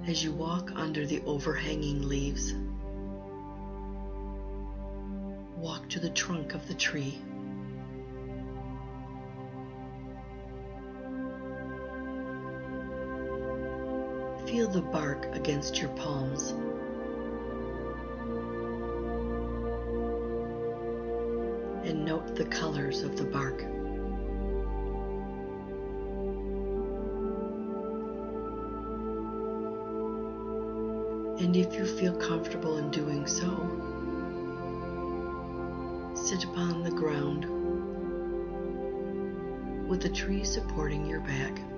As you walk under the overhanging leaves, walk to the trunk of the tree. Feel the bark against your palms. And note the colors of the bark. And if you feel comfortable in doing so, sit upon the ground with the tree supporting your back.